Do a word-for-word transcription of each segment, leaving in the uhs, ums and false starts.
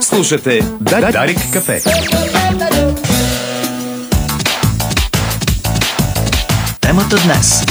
Слушате Дарик кафе. Темата днес.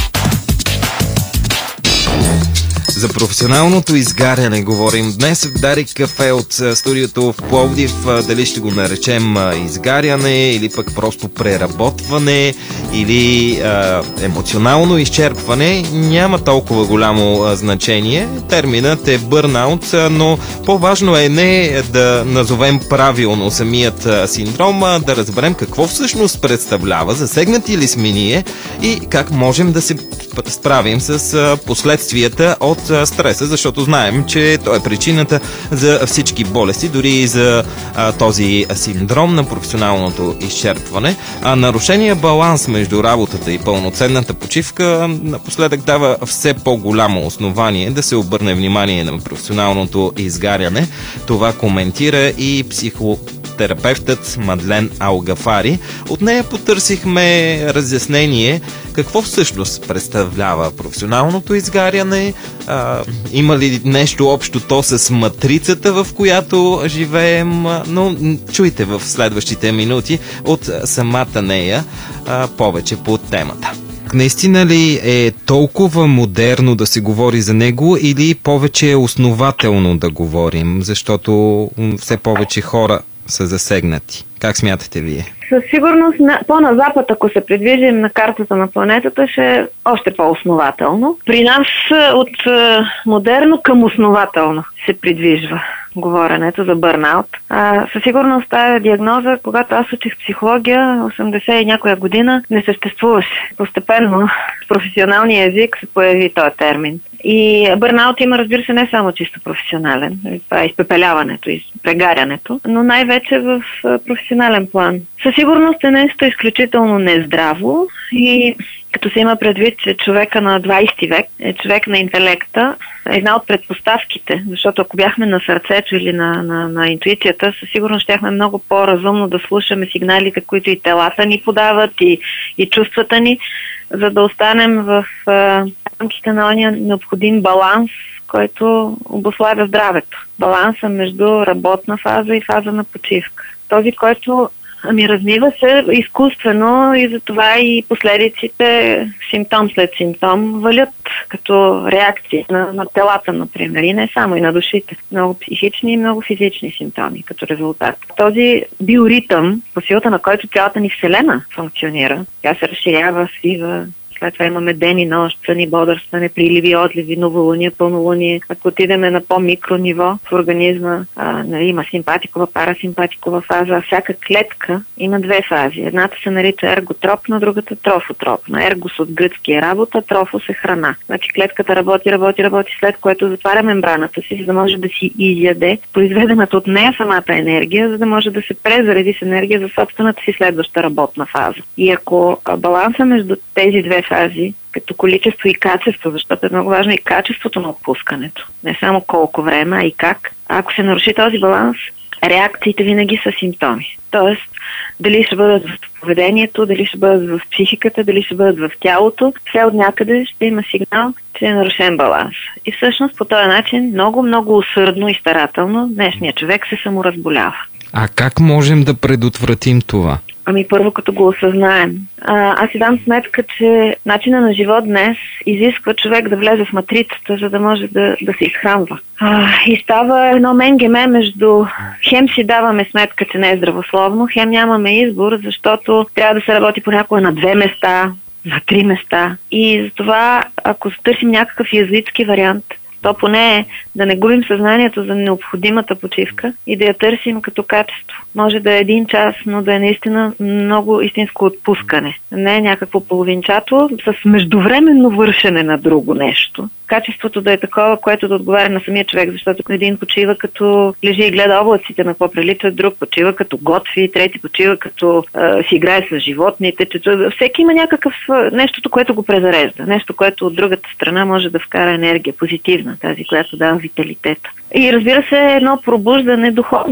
За професионалното изгаряне говорим днес в Дарик кафе от студиото в Пловдив. Дали ще го наречем изгаряне или пък просто преработване или а, емоционално изчерпване, няма толкова голямо а, значение. Терминът е бърнаут, но по-важно е не да назовем правилно самият а, синдром, а да разберем какво всъщност представлява, засегнати ли сме ние и как можем да се справим с а, последствията от стреса, защото знаем, че той е причината за всички болести, дори и за а, този синдром на професионалното изчерпване. А нарушения баланс между работата и пълноценната почивка напоследък дава все по-голямо основание да се обърне внимание на професионалното изгаряне. Това коментира и психотерапевтът Мадлен Алгафари. От нея потърсихме разяснение какво всъщност представлява професионалното изгаряне, а, има ли нещо общо то с матрицата, в която живеем, но чуйте в следващите минути от самата нея а, повече по темата. Наистина ли е толкова модерно да се говори за него или повече е основателно да говорим, защото все повече хора са засегнати? Как смятате вие? Със сигурност по-на запад, ако се придвижим на картата на планетата, ще е още по-основателно. При нас от модерно към основателно се придвижва говоренето за бърнаут. А, със сигурност тази диагноза, когато аз учих психология, осемдесет и някоя година, не съществуваше. Постепенно в професионалния език се появи този термин. И бърнаут има, разбира се, не само чисто професионален. Това е изпепеляването, прегарянето, но най-вече в професионален план. Със сигурност е нещо изключително нездраво и като се има предвид, че човека на двайсети век е човек на интелекта, е една от предпоставките, защото ако бяхме на сърцето или на, на, на интуицията, със сигурност щяхме много по-разумно да слушаме сигналите, които и телата ни подават, и, и чувствата ни, за да останем в а, рамките на ония необходим баланс, който обуславя здравето. Баланса между работна фаза и фаза на почивка. Този, който ами размива се изкуствено и затова и последиците симптом след симптом валят като реакции на, на телата, например, и не само, и на душите. Много психични и много физични симптоми като резултат. Този биоритъм, по силата на който цялата ни вселена функционира, тя се разширява, свива. След това имаме ден и нощ, сън и бодрстване, приливи, отливи, новолуние, пълнолуние. Ако отидем на по-микро ниво в организма, а, нали, има симпатикова, парасимпатикова фаза. Всяка клетка има две фази. Едната се нарича ерготропна, другата трофотропна. Ергос от гръцки е работа, трофос е храна. Значи клетката работи, работи, работи, след което затваря мембраната си, за да може да си изяде произведената от нея самата енергия, за да може да се презареди с енергия за собствената си следваща работна фаза. И ако баланса между тези две фази, като количество и качество, защото е много важно и качеството на отпускането. Не само колко време, а и как. А ако се наруши този баланс, реакциите винаги са симптоми. Тоест, дали ще бъдат в поведението, дали ще бъдат в психиката, дали ще бъдат в тялото, все от някъде ще има сигнал, че е нарушен баланс. И всъщност по този начин много, много усърдно и старателно днешният човек се саморазболява. А как можем да предотвратим това? Ами първо като го осъзнаем. А, аз си дам сметка, че начинът на живот днес изисква човек да влезе в матрицата, за да може да, да се изхранва. А, и става едно менгеме между хем си даваме сметка, че не е здравословно, хем нямаме избор, защото трябва да се работи понякога на две места, на три места. И затова, ако търсим някакъв язуитски вариант, то поне е да не губим съзнанието за необходимата почивка и да я търсим като качество. Може да е един час, но да е наистина много истинско отпускане. Не е някакво половинчато с междувременно вършене на друго нещо. Качеството да е такова, което да отговаря на самия човек, защото един почива като лежи и гледа облаците на какво приличат, друг почива като готви, трети почива като е, си играе с животните. Че, всеки има някакъв нещото, което го презарежда. Нещо, което от другата страна може да вкара енергия, позитивна, тази, която дава виталитет. И разбира се, едно пробуждане духовно,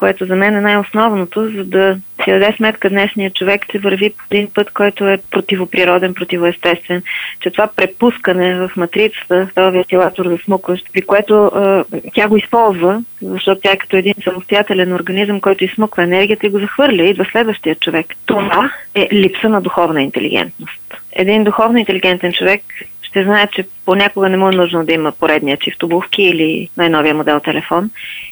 което за мен е най-основното, за да си даде сметка днешния човек, че върви по един път, който е противоприроден, противоестествен, че това препускане в матрицата, в този вентилатор за смукващ, при което е, тя го използва, защото тя е като един самостоятелен организъм, който изсмуква енергията и го захвърля, идва следващия човек. Това е липса на духовна интелигентност. Един духовно интелигентен човек ще знае, че понякога не му е нужно да има поредния чифт обувки или най-новия модел телефон.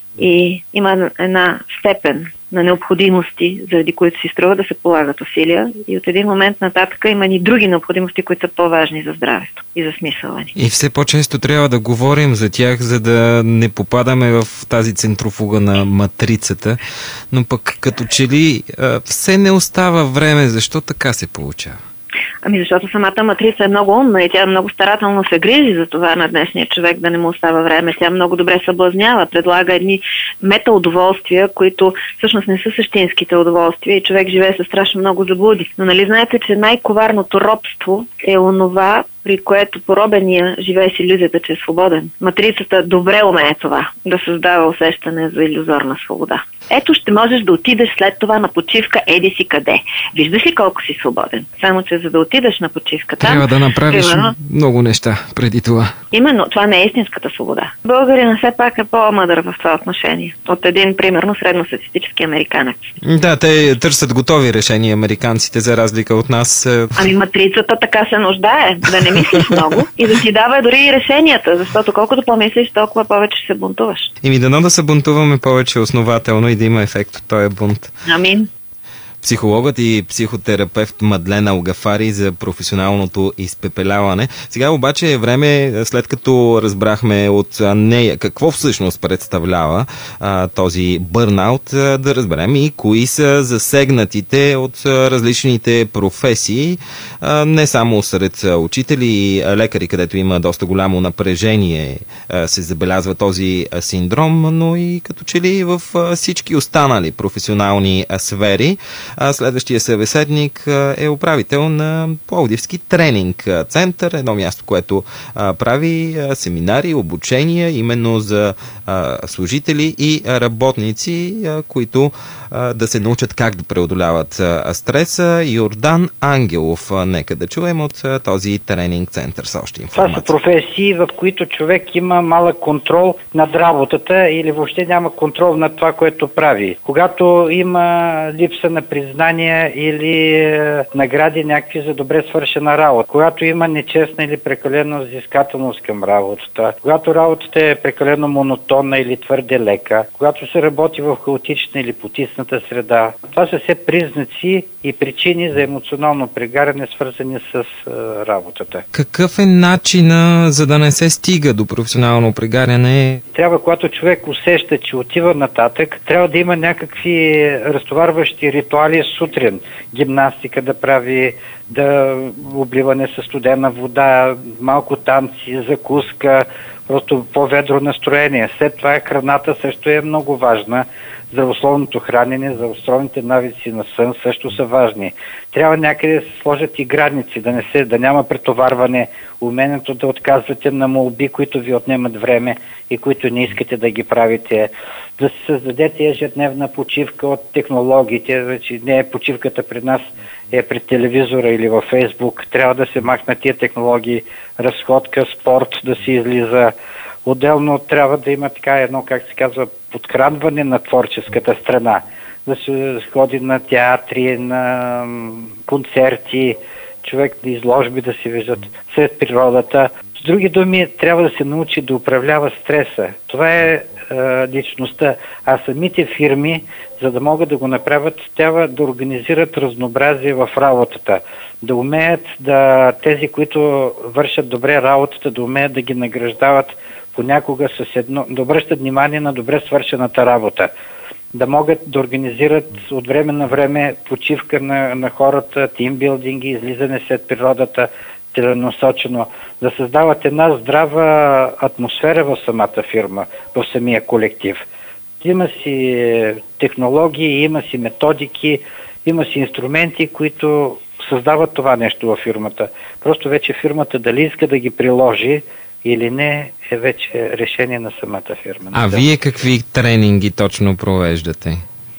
И има една степен на необходимости, заради които си струва да се полагат усилия. И от един момент нататък има и други необходимости, които са по-важни за здравето и за смисъла ни. И все по-често трябва да говорим за тях, за да не попадаме в тази центрофуга на матрицата. Но пък като че ли все не остава време. Защо така се получава? Ами защото самата матрица е много умна и тя много старателно се грижи за това на днешния човек да не му остава време. Тя много добре съблазнява, предлага едни метаудоволствия, които всъщност не са същинските удоволствия и човек живее със страшно много заблуди. Но нали знаете, че най-коварното робство е онова, при което поробения живее с илюзията, че е свободен. Матрицата добре умее това, да създава усещане за илюзорна свобода. Ето ще можеш да отидеш след това на почивка еди си къде. Виждаш ли колко си свободен? Само, че за да отидеш на почивка там... Трябва да направиш примерно, много неща преди това. Именно, това не е истинската свобода. Българина все пак е по-мъдър в това отношение. От един, примерно, средностатистически американец. Да, те търсят готови решения, американците, за разлика от нас. Ами матрицата така се нуждае, да не мислиш много и да ти дава дори и решенията, защото колкото по-мислиш, толкова повече се бунтуваш. И ми дано да се бунтуваме повече основателно и да има ефект от този бунт. Амин. Психологът и психотерапевт Мадлена Огафари за професионалното изпепеляване. Сега обаче е време, след като разбрахме от нея какво всъщност представлява а, този бърнаут, а, да разберем и кои са засегнатите от а, различните професии, а, не само сред учители и лекари, където има доста голямо напрежение, а, се забелязва този а, синдром, но и като че ли в а, всички останали професионални а, сфери. А следващия събеседник е управител на Пловдивски тренинг център, едно място, което а, прави а, семинари, обучения именно за а, служители и работници, а, които а, да се научат как да преодоляват а, стреса. Йордан Ангелов, а, нека да чуем от а, този тренинг център с още информация. Това са професии, в които човек има малък контрол над работата или въобще няма контрол над това, което прави. Когато има липса на признания или е, награди някакви за добре свършена работа, когато има нечестна или прекалена взискателност към работата, когато работата е прекалено монотонна или твърде лека, когато се работи в хаотична или потисната среда. Това са все признаци и причини за емоционално прегаряне, свързани с е, работата. Какъв е начина, за да не се стига до професионално прегаряне? Трябва, когато човек усеща, че отива нататък, трябва да има някакви разтоварващи ритуали сутрин. Гимнастика да прави, да обливане със студена вода, малко танци, закуска, просто по-ведро настроение. След това храната също е много важна. Здравословното хранене, здравословните навици на сън също са важни. Трябва някъде да се сложат и граници, да, не се, да няма претоварване, умението да отказвате на молби, които ви отнемат време и които не искате да ги правите. Да се създадете ежедневна почивка от технологиите, значи не е почивката при нас, е пред телевизора или във Фейсбук. Трябва да се махнат тия технологии, разходка, спорт, да се излиза. Отделно трябва да има така едно, как се казва, подхранване на творческата страна. Да се ходи на театри, на концерти, човек на изложби да се виждат сред природата. С други думи, трябва да се научи да управлява стреса. Това е, е личността. А самите фирми, за да могат да го направят, трябва да организират разнообразие в работата. Да умеят да тези, които вършат добре работата, да умеят да ги награждават понякога с едно, да обръщат внимание на добре свършената работа. Да могат да организират от време на време почивка на, на хората, тимбилдинги, излизане след природата, целенасочено, да създават една здрава атмосфера в самата фирма, в самия колектив. Има си технологии, има си методики, има си инструменти, които създават това нещо във фирмата. Просто вече фирмата дали иска да ги приложи или не, е вече решение на самата фирма. А вие какви тренинги точно провеждате?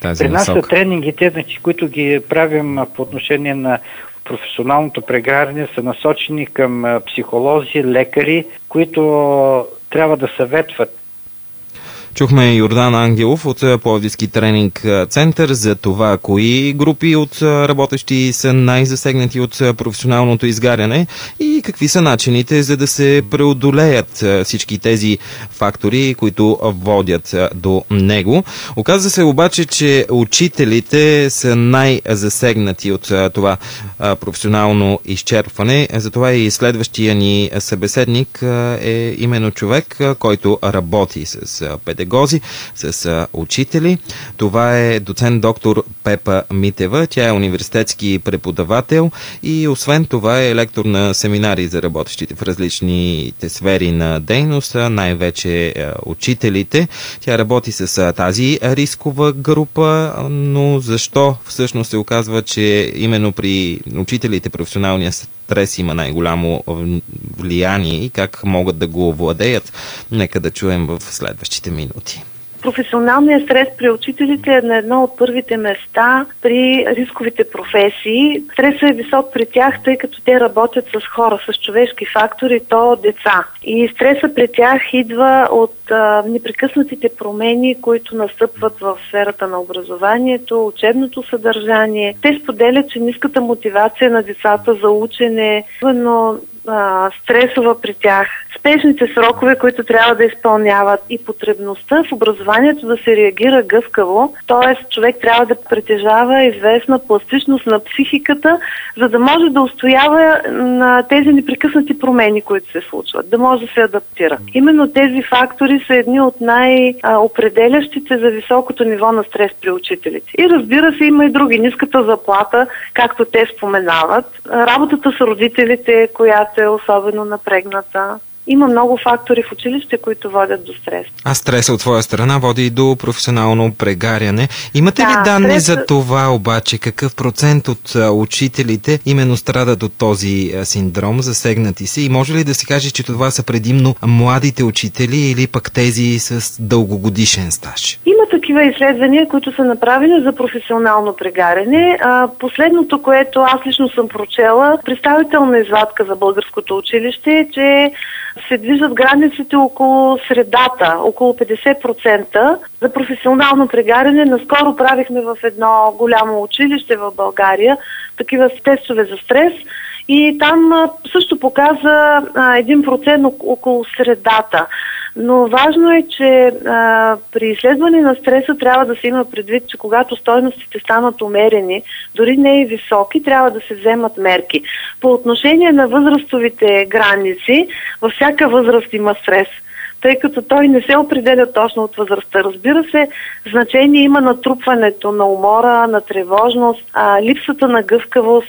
тази При нас насока? тренингите, значи, които ги правим по отношение на професионалното прегаряне, са насочени към психолози, лекари, които трябва да съветват. Чухме Йордан Ангелов от Пловдивски тренинг център за това, кои групи от работещи са най-засегнати от професионалното изгаряне и какви са начините, за да се преодолеят всички тези фактори, които водят до него. Оказва се обаче, че учителите са най-засегнати от това професионално изчерпване. Затова и следващия ни събеседник е именно човек, който работи с педагози, с учители. Това е доцент доктор Пепа Митева. Тя е университетски преподавател и освен това е лектор на семинари за работещите в различните сфери на дейност, най-вече учителите. Тя работи с тази рискова група, но защо всъщност се оказва, че именно при учителите професионалния стрес има най-голямо влияние и как могат да го овладеят? Нека да чуем в следващите минути. Професионалният стрес при учителите е на едно от първите места при рисковите професии. Стресът е висок при тях, тъй като те работят с хора, с човешки фактори, то деца. И стресът при тях идва от а, непрекъснатите промени, които настъпват в сферата на образованието, учебното съдържание. Те споделят, че ниската мотивация на децата за учене, но стресова при тях, спешните срокове, които трябва да изпълняват и потребността в образованието да се реагира гъвкаво, т.е. човек трябва да притежава известна пластичност на психиката, за да може да устоява на тези непрекъснати промени, които се случват, да може да се адаптира. Именно тези фактори са едни от най-определящите за високото ниво на стрес при учителите. И разбира се, има и други. Ниската заплата, както те споменават, работата с родителите, която е особено напрегната. Има много фактори в училище, които водят до стрес. А стреса от твоя страна води и до професионално прегаряне. Имате да, ли данни стрес... за това обаче? Какъв процент от учителите именно страдат от този синдром, засегнати се? И може ли да се каже, че това са предимно младите учители или пък тези с дългогодишен стаж? Има такива изследвания, които са направени за професионално прегаряне. А, последното, което аз лично съм прочела, представителна извадка за българското училище е, че се движат границите около средата, около петдесет процента за професионално прегаряне. Наскоро правихме в едно голямо училище в България такива тестове за стрес и там също показа един процент около средата. Но важно е, че а, при изследване на стреса трябва да се има предвид, че когато стойностите станат умерени, дори не и високи, трябва да се вземат мерки. По отношение на възрастовите граници, във всяка възраст има стрес, тъй като той не се определя точно от възрастта. Разбира се, значение има натрупването на умора, на тревожност, а, липсата на гъвкавост,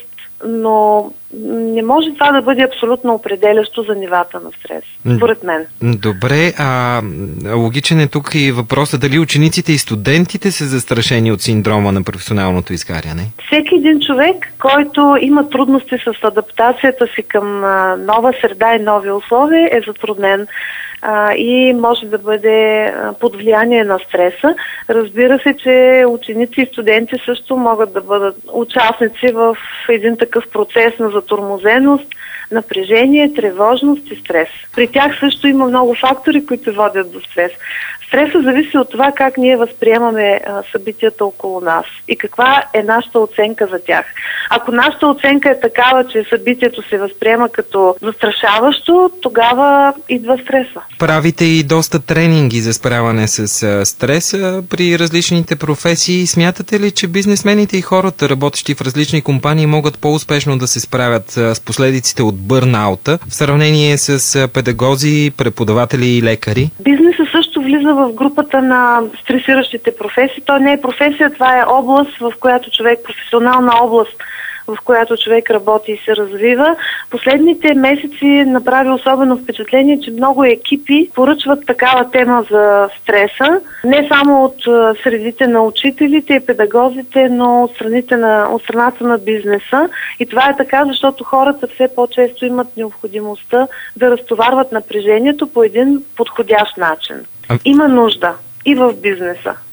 но не може това да бъде абсолютно определящо за нивата на стрес, според мен. Добре, а логичен е тук и въпросът дали учениците и студентите са застрашени от синдрома на професионалното изгаряне? Всеки един човек, който има трудности с адаптацията си към нова среда и нови условия, е затруднен а, и може да бъде под влияние на стреса. Разбира се, че ученици и студенти също могат да бъдат участници в един такъв процес на затормозеност, напрежение, тревожност и стрес. При тях също има много фактори, които водят до стрес. Стресът зависи от това как ние възприемаме а, събитията около нас и каква е нашата оценка за тях. Ако нашата оценка е такава, че събитието се възприема като застрашаващо, тогава идва стреса. Правите и доста тренинги за справяне с а, стреса при различните професии. Смятате ли, че бизнесмените и хората, работещи в различни компании, могат по-успешно да се справят а, с последиците от бърнаута в сравнение с а, педагози, преподаватели и лекари? Бизнесът също влиза в групата на стресиращите професии. То не е професия, това е област, в която човек, професионална област, в която човек работи и се развива. Последните месеци направи особено впечатление, че много екипи поръчват такава тема за стреса, не само от средите на учителите и педагозите, но от, страните на, от страната на бизнеса. И това е така, защото хората все по-често имат необходимостта да разтоварват напрежението по един подходящ начин. Има нужда и в бизнеса.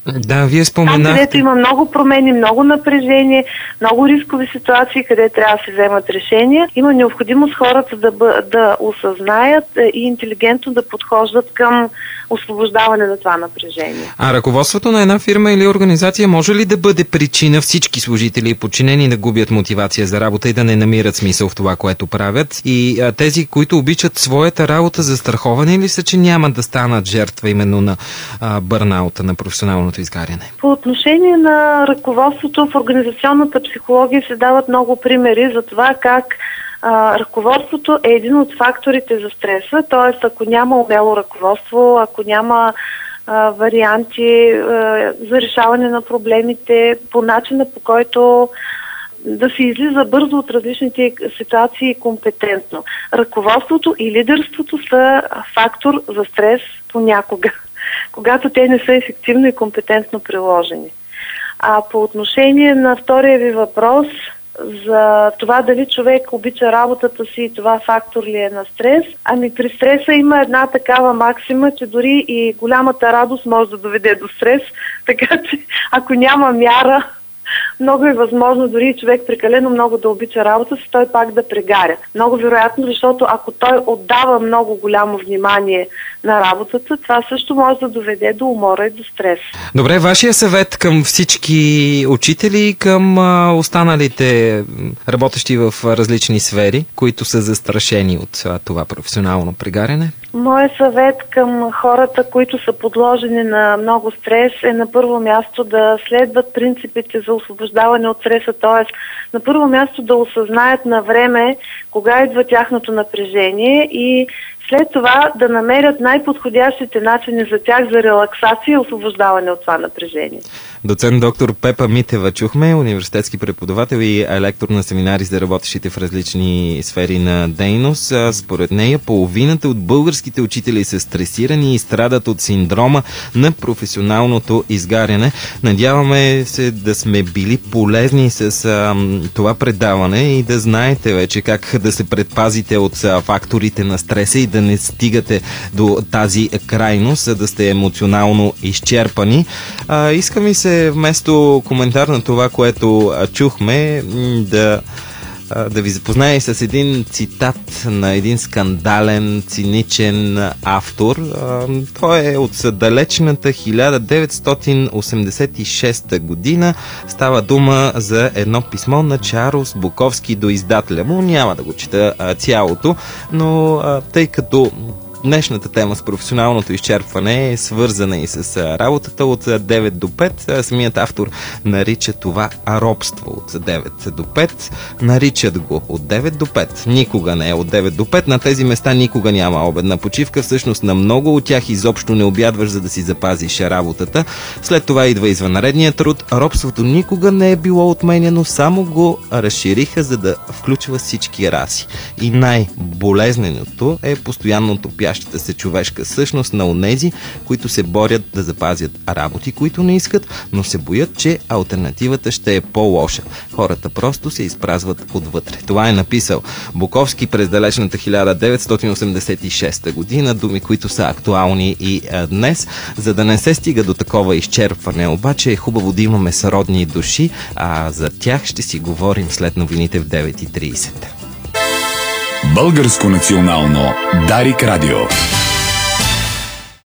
Да, вие споменахте. Там, където има много промени, много напрежение, много рискови ситуации, къде трябва да се вземат решения, има необходимост хората да, бъ... да осъзнаят и интелигентно да подхождат към освобождаване на това напрежение. А ръководството на една фирма или организация може ли да бъде причина всички служители и подчинени да губят мотивация за работа и да не намират смисъл в това, което правят? И а, тези, които обичат своята работа, застраховани ли са, че няма да станат жертва именно на а, бърнаута, на професионалното изгаряне? По отношение на ръководството в организационната психология се дават много примери за това как а, ръководството е един от факторите за стреса, т.е. ако няма умело ръководство, ако няма а, варианти а, за решаване на проблемите по начина, по който да се излиза бързо от различните ситуации компетентно. Ръководството и лидерството са фактор за стрес понякога, когато те не са ефективно и компетентно приложени. А по отношение на втория ви въпрос за това дали човек обича работата си и това фактор ли е на стрес, ами при стреса има една такава максима, че дори и голямата радост може да доведе до стрес, така че ако няма мяра, много е възможно дори човек прекалено много да обича работа си, той пак да прегаря. Много вероятно, защото ако той отдава много голямо внимание на работата, това също може да доведе до умора и до стрес. Добре, вашия съвет към всички учители и към а, останалите работещи в различни сфери, които са застрашени от а, това професионално прегаряне? Моят съвет към хората, които са подложени на много стрес, е на първо място да следват принципите за освобождаване от стреса, т.е. на първо място да осъзнаят на време кога идва тяхното напрежение и след това да намерят най-подходящите начини за тях за релаксация и освобождаване от това напрежение. Доцент доктор Пепа Митева чухме, университетски преподавател и лектор на семинари за работещите в различни сфери на дейност. Според нея половината от българските учители са стресирани и страдат от синдрома на професионалното изгаряне. Надяваме се да сме били полезни с а, това предаване и да знаете вече как да се предпазите от а, факторите на стреса и да не стигате до тази крайност, за да сте емоционално изчерпани. А, иска ми се вместо коментар на това, което чухме, да, да ви запозная с един цитат на един скандален, циничен автор. Той е от далечната хиляда деветстотин осемдесет и шеста година. Става дума за едно писмо на Чарлз Буковски до издателя му. Няма да го чета цялото, но тъй като днешната тема с професионалното изчерпване е свързана и с работата от девет до пет. Самият автор нарича това робство от девет до пет. Наричат го от девет до пет. Никога не е от девет до пет. На тези места никога няма обедна почивка. Всъщност на много от тях изобщо не обядваш, за да си запазиш работата. След това идва извънредният труд. Робството никога не е било отменено, само го разшириха, за да включва всички раси. И най-болезненото е постоянното пящата се човешка същност на онези, които се борят да запазят работи, които не искат, но се боят, че алтернативата ще е по-лоша. Хората просто се изпразват отвътре. Това е написал Буковски през далечната хиляда деветстотин осемдесет и шеста година, думи, които са актуални и а, днес. За да не се стига до такова изчерпване, обаче е хубаво да имаме сродни души, а за тях ще си говорим след новините в девет и трийсет. Българско национално Дарик Радио.